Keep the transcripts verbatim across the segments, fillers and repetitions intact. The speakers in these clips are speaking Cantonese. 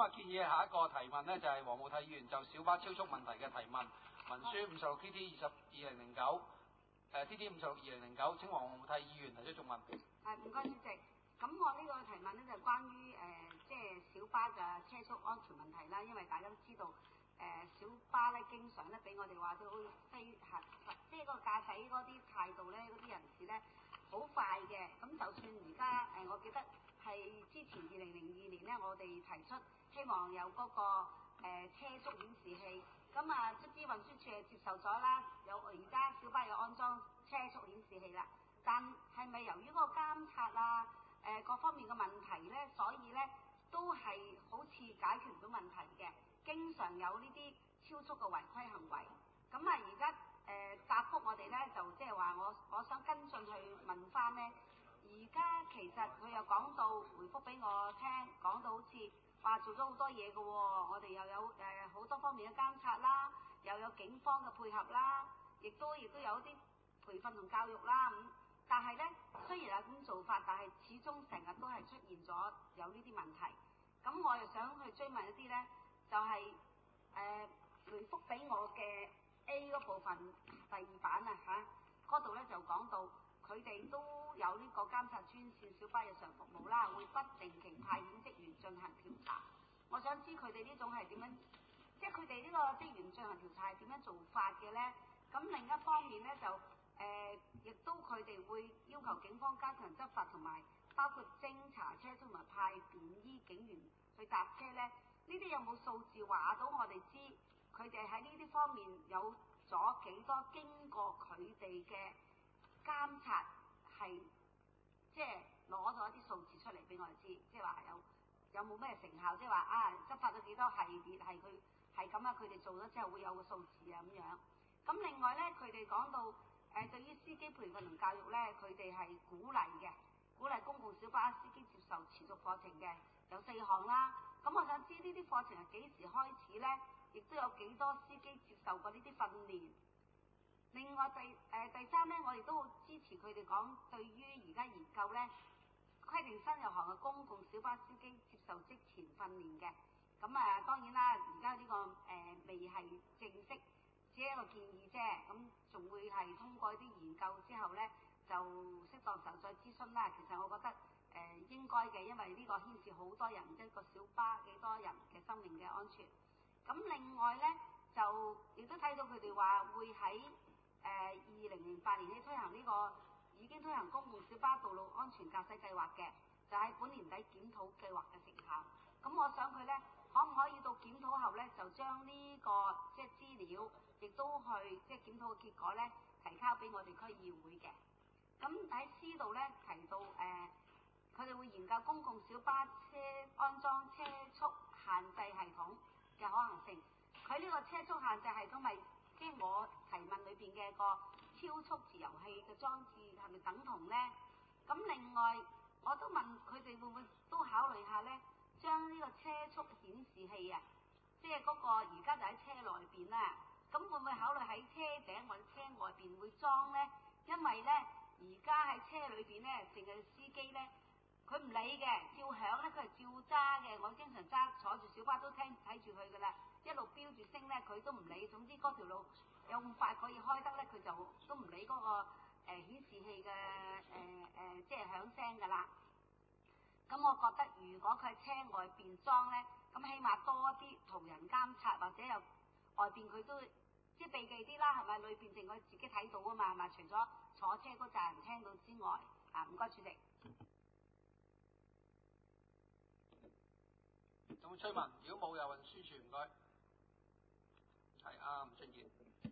啊，建議下一個提問呢，就係黃浩泰議員就小巴超速問題嘅提問，文書五十六 T T 二十二零零九，誒 T T 五十六二零零九，請黃浩泰議員提出續問。 係，唔該主席。咁我呢個提問呢，就關於誒、呃、即係小巴嘅車速安全問題啦，因為大家都知道誒、呃、小巴咧經常咧俾我哋話佢好飛行，即係個駕駛嗰啲態度咧，嗰啲人士咧好快嘅。咁就算而家誒，我記得係之前二零零二年咧，我哋提出希望有嗰、那個誒、呃、車速顯示器，咁啊，卒之運輸署係接受咗啦，有而家小巴有安裝車速顯示器啦。但係咪由於嗰個監察啊？誒、呃、各方面嘅問題咧，所以咧都係好似解決唔到問題嘅，經常有呢啲超速嘅違規行為。咁啊，而家誒答覆我哋咧，就即係話我我想跟進去問翻咧。而家其實佢又講到回覆俾我聽，講到好似話做咗好多嘢嘅喎，我哋又有誒好、呃、多方面嘅監察啦，又有警方嘅配合啦，亦都亦都有啲培訓同教育啦咁。但係咧，雖然有咁做法，但係始終成日都係出現咗有呢啲問題。咁我又想去追問一啲咧，就係、是、誒、呃、回覆俾我嘅 A 嗰部分第二版啊嚇，嗰度咧就講到佢哋都有呢個監察專線小巴日常服務啦，會不定期派遣職員進行調查。我想知佢哋呢種係點樣，即係佢哋呢個職員進行調查係點樣做法嘅咧？咁另一方面咧就。誒，亦、呃、都佢哋會要求警方加強執法，同埋包括偵查車速同埋派便衣警員去搭車咧。呢啲有冇數字話到我哋知？佢哋喺呢啲方面有咗幾多經過佢哋嘅監察，係即係攞咗一啲數字出嚟俾我哋知，即係話有有冇咩成效？即係話啊，執法咗幾多系列係佢係咁啊？佢哋做咗之後會有個數字啊咁樣。咁另外咧，佢哋講到。誒、呃、對於司機培訓同教育咧，佢哋係鼓勵嘅，鼓勵公共小巴司機接受持續課程嘅，有四項啦。咁我想知呢啲課程係幾時開始咧？亦都有幾多司機接受過呢啲訓練？另外第誒、呃、第三咧，我亦都好支持佢哋講，對於而家研究咧，規定新入行嘅公共小巴司機接受職前訓練嘅。咁啊，當然啦，而家呢個誒、呃、未係正式。只係一個建議啫，咁仲會係通過一啲研究之後咧，就適當時候再諮詢啦。其實我覺得誒、呃、應該嘅，因為呢個牽涉好多人，一個小巴幾多人嘅生命嘅安全。咁另外咧，就亦都睇到佢哋話會喺誒二零零八年起推行呢、這個已經推行公共小巴道路安全駕駛計劃嘅，就喺本年底檢討計劃嘅成效。咁我想佢咧，可唔可以到檢討後咧，就將呢、這個即係資料，亦都去即係檢討嘅結果咧，提交俾我哋區議會嘅。咁喺 C 度咧提到誒，佢、呃、哋會研究公共小巴車安裝車速限制系統嘅可行性。佢呢個車速限制系統咪即係我提問裏邊嘅個超速自由器嘅裝置係咪等同咧？咁另外我都問佢哋會唔會都考慮下咧？將呢個車速顯示器啊，即係嗰個而家就喺車內邊啦，咁會唔會考慮喺車頂或者車外邊會裝咧？因為咧而家喺車裏邊咧，淨係司機咧，佢唔理嘅，照響咧，佢係照揸嘅。我經常揸坐住小巴都聽睇住佢噶啦，一路標住聲咧，佢都唔理。總之嗰條路有咁快可以開得咧，佢就都唔理嗰、那個誒、呃、顯示器嘅誒誒，即係響聲噶啦。咁我覺得如果佢喺車外邊裝咧，咁起碼多啲同人監察，或者又外邊佢都即係避忌啲啦，係咪？裏邊淨佢自己睇到啊嘛，係咪？除咗坐車嗰陣人聽到之外，啊唔該主席。 有冇催問？如果冇，又運輸署唔該。係啊，吳俊傑。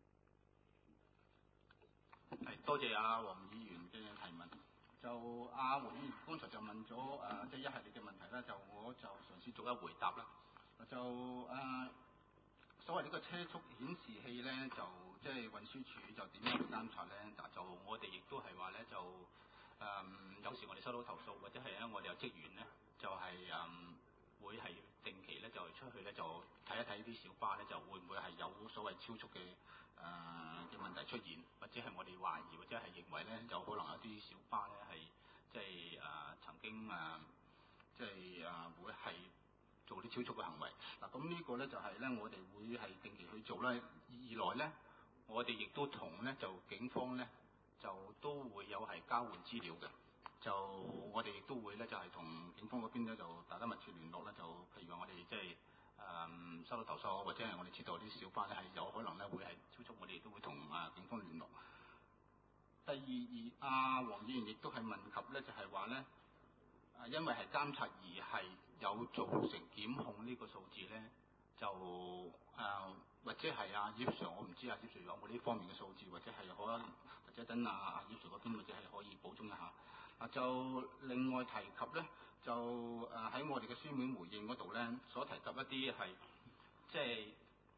係多謝阿黃議員嘅提問。就阿黃議員剛才就問咗誒、呃，即係一系列嘅問題啦，就我就嘗試逐一回答啦。就誒、呃，所謂呢個車速顯示器咧，就即係運輸署就點樣去監察咧？嗱，就我哋亦都係話咧，就誒、呃、有時我哋收到投訴，或者係咧我哋有職員咧，就係、是、誒。呃會係定期咧就出去咧就睇一睇啲小巴咧就會唔會係有所謂超速嘅誒嘅問題出現，或者係我哋懷疑或者係認為咧有可能有啲小巴咧係即係誒曾經誒即係誒會係做啲超速嘅行為。嗱，咁呢個咧就係咧我哋會係定期去做啦。二來咧，我哋亦都同咧就警方咧就都會有係交換資料嘅。就我哋亦都會咧就係同警方嗰邊咧就大家密切聯絡啦。就譬如話我哋即係誒收到投訴，或者係我哋知道啲小巴咧係有可能咧會係超速，我哋亦都會同啊警方聯絡。第二，二阿黃議員亦都係問及咧，就係話咧，啊因為係監察而係有造成檢控呢個數字咧，就誒、呃、或者係阿葉 Sir， 我唔知阿葉 Sir 有冇呢方面嘅數字，或者係可能或者等阿阿葉 Sir 嗰邊或者係可以補充一下。啊，就另外提及咧，就誒喺、呃、我哋嘅書面回應嗰度咧，所提及一啲係即係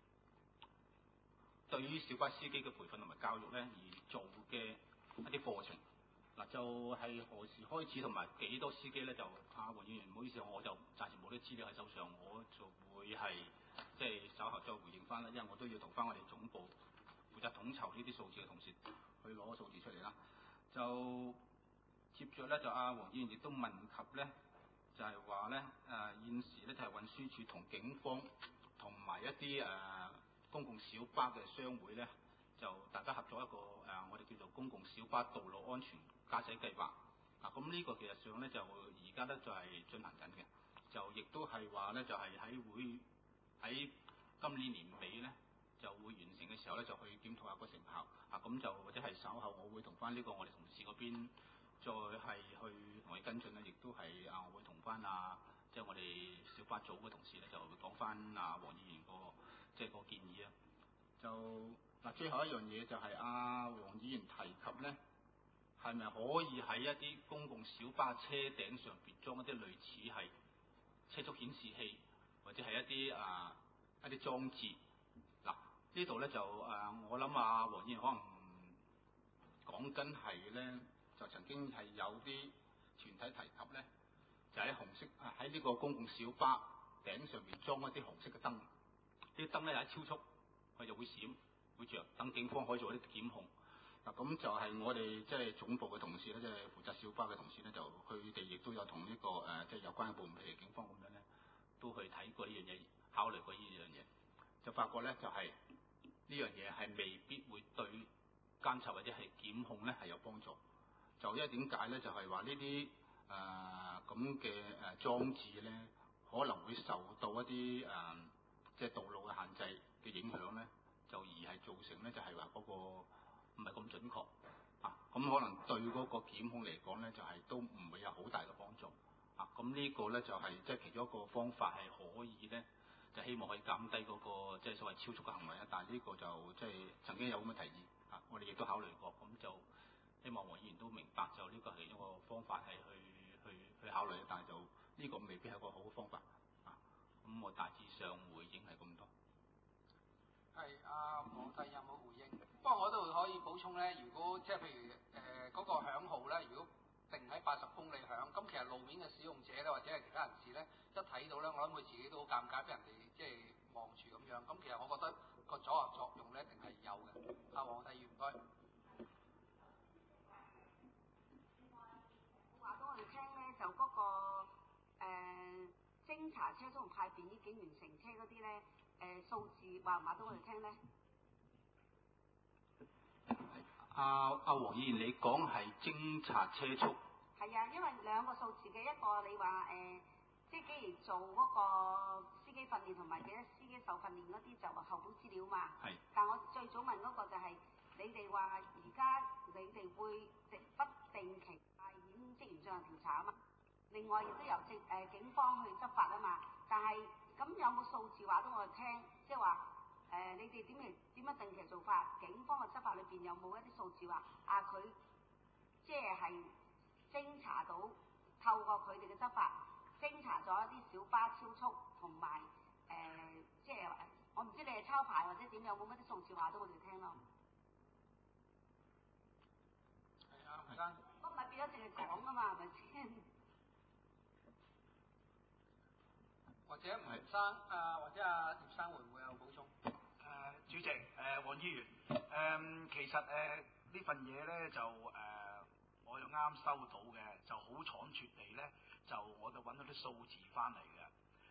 對於小巴司機嘅培訓同埋教育咧而做嘅一啲課程。嗱，就係何時開始同埋幾多司機咧？就阿黃議員唔好意思，我就暫時冇啲資料喺手上，我就會係即係稍後再回應翻啦，因為我都要同翻我哋總部負責統籌呢啲數字嘅同事去攞個數字出嚟啦。就接着咧，就阿黃議員亦都問及咧，就係話咧誒現時咧就係運輸署同警方同埋一啲誒、呃、公共小巴嘅商會咧，就大家合作一個誒、呃、我哋叫做公共小巴道路安全駕駛計劃。啊，咁呢個其實上咧就而家咧就係進行緊嘅，就亦都係話咧就係喺會喺今年年尾咧就會完成嘅時候咧就去檢討下個成效。啊，咁就或者係稍後我會同翻呢個我哋同事嗰邊再係去同佢跟進咧，亦都係啊，我會同翻啊即係我哋小巴組嘅同事咧就會講翻啊黃議員個即係個建議啊。就嗱，最後一樣嘢就係阿黃議員提及咧，係咪可以喺一啲公共小巴車頂上邊裝一啲類似係車速顯示器，或者係一啲啊一啲裝置？嗱，呢度咧就誒、啊，我諗啊黃議員可能講緊係咧，就曾經係有啲團體提及咧，就喺紅色喺呢個公共小巴頂上邊裝一啲紅色嘅燈，呢啲燈咧有一超速，佢就會閃會着，等警方可以做一啲檢控。嗱，咁就係我哋即係總部嘅同事咧，即係負責小巴嘅同事咧，就佢哋亦都有同呢、這個誒、呃、即係有關嘅部門，譬如警方咁樣咧，都去睇過呢樣嘢，考慮過呢樣嘢，就發覺咧就係、是、呢樣嘢係未必會對監察或者係檢控咧係有幫助。就因為點解咧？就係話呢啲誒咁嘅誒裝置咧，可能會受到一啲誒、呃、即係道路嘅限制嘅影響咧，就而係造成咧就係話嗰個唔係咁準確啊。咁可能對嗰個檢控嚟講咧，就係、是、都唔會有好大嘅幫助啊。咁呢個咧就係、是、即係其中一個方法係可以咧，就希望可以減低嗰、那個即係所謂超速嘅行為啊。但係呢個就即係曾經有咁嘅提議啊，我哋亦都考慮過，咁就。希望黃議員都明白，就呢個係一個方法係去去去考慮，但係就呢個未必係一個好嘅方法啊。咁我大致上回應係咁多。 係阿黃太有冇回應？不過我都可以補充咧，如果即係譬如誒嗰、呃那個響號咧，如果定喺八十公里響，咁其實路面嘅使用者咧或者係其他人士咧一睇到咧，我諗佢自己都好尷尬，俾人哋即係望住咁樣。咁其實我覺得個阻嚇作用咧一定係有嘅。阿黃太議員唔該。 話俾我哋聽咧，就嗰、那個誒、呃、偵查車速同派便衣警員乘車嗰啲咧，誒、呃、數字話唔話俾我哋聽咧？ 阿阿黃議員，你講係偵查車速？ 係啊，因為兩個數字嘅，一個你話誒、呃，即係既然做嗰個司機訓練同埋幾多司機受訓練嗰啲就話後補資料嘛。係。但我最早問嗰個就係、是、你哋話而家你哋會直不定期派遣職員進行調查啊嘛。另外亦都由政誒警方去執法啊嘛。但係咁有冇數字話俾我哋聽，即係話誒你哋點嚟點樣定期做法？警方嘅執法裏邊有冇一啲數字話啊佢即係係偵查到透過佢哋嘅執法偵查咗一啲小巴超速同埋誒即係我唔知你係抄牌或者點，有冇乜啲數字話俾我哋聽咯？ 係啊，吳生。 咁咪變咗淨係講啊嘛，係咪先？ 或者吳生啊，或者阿葉生會唔會有補充？ 誒、呃，主席，誒、呃，黃議員，誒、呃，其實誒、呃、呢份嘢咧就誒、呃，我又啱收到嘅，就好倉促地咧，就我就揾到啲數字翻嚟嘅。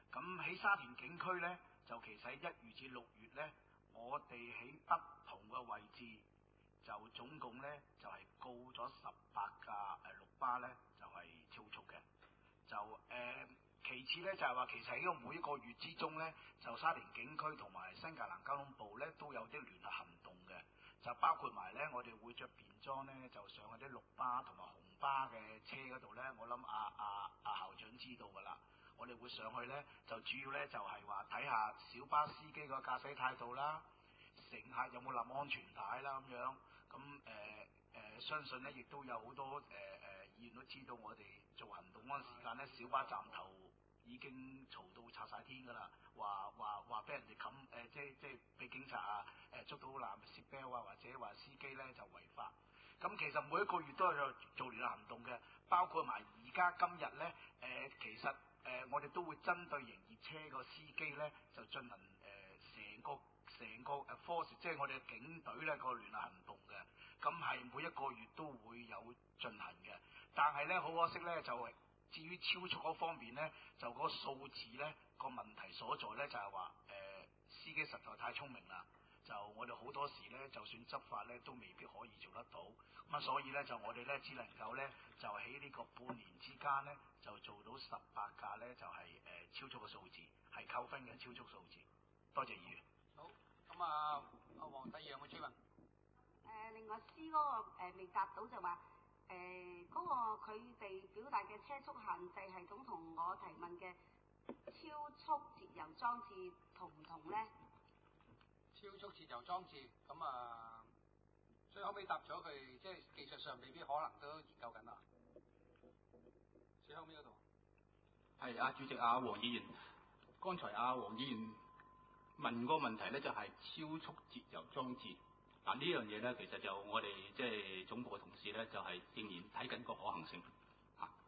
咁喺沙田警區咧，就其實喺一月至六月咧，我哋喺不同嘅位置就總共咧就係、是、告咗十八架誒綠巴咧，就係、是、超速嘅。就誒、呃、其次咧就係、是、話其實喺個每一個月之中咧，就沙田警區同埋新界南交通部咧都有啲聯合行動嘅，就包括埋咧我哋會着便裝咧，就上嗰啲綠巴同埋紅巴嘅車嗰度咧，我諗阿阿阿校長知道㗎啦。我哋會上去咧，就主要咧就係話睇下小巴司機個駕駛態度啦，乘客有冇攬安全帶啦咁樣。咁誒誒，相信咧亦都有好多誒誒、呃、議員都知道，我哋做行動嗰陣時間咧，小巴站頭已經嘈到拆晒天㗎啦，話話話俾人哋冚誒，即即俾警察啊誒、呃、捉到攬攝標啊，或者話司機咧就違法。咁其實每一個月都有做聯合行動嘅，包括埋而家今日咧誒，其實。誒、呃，我哋都會針對營業車個司機咧，就進行誒成、呃、個成個誒 force，即係我哋警隊咧個聯合行動嘅。咁係每一個月都會有進行嘅。但係咧，好可惜咧，就係至於超速嗰方面咧，就嗰個數字咧個問題所在咧，就係話誒司機實在太聰明啦。就我哋好多時咧，就算執法咧，都未必可以做得到。咁啊，所以咧就我哋咧只能夠咧就喺呢個半年之間咧，就做到十八架咧就係、是、誒、呃、超速嘅數字，係扣分嘅超速數字。多謝議員。 好，咁啊，阿黃帝有冇追問？誒、 呃，另外 C 嗰、那個、呃、未答到就話誒嗰個佢哋表達嘅車速限制系統同我提問嘅超速節油裝置同唔同咧？ 超速節油裝置，咁啊，最後尾答咗佢，即係技術上未必可能都研究緊啦。最後尾嗰度。 係啊，主席啊，黃議員，剛才啊黃議員問個問題咧，就係超速節油裝置。嗱、啊、呢樣嘢咧，其實就我哋即係總部嘅同事咧，就係、是、仍然睇緊個可行性嚇。啊、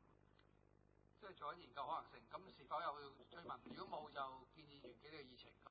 即係做緊研究可行性，咁是否有追問？如果冇，就建議完幾個議程。